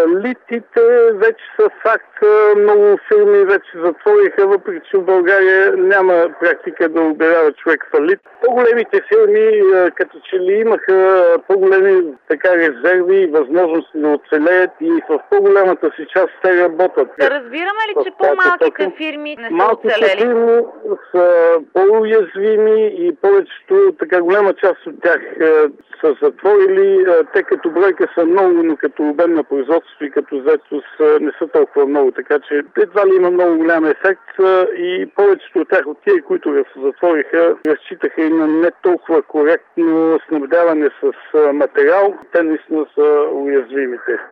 Фалитите вече са факт. Много фирми вече затвориха, въпреки че в България няма практика да обявява човек фалит. По-големите фирми като че ли имаха по-големи резерви и възможности да оцелеят и в по-голямата си част те работят. Да разбираме ли, че по-малките фирми не са малките оцелели? Фирми са по-уязвими и повечето, голяма част от тях са затворили. Те като бройка са много, но като обем на производство и като заетост не са толкова много, така че едва ли има много голям ефект и повечето от тях, от тия, които се затвориха, разчитаха и на не толкова коректно снабдяване с материал. Те наистина са уязвимите.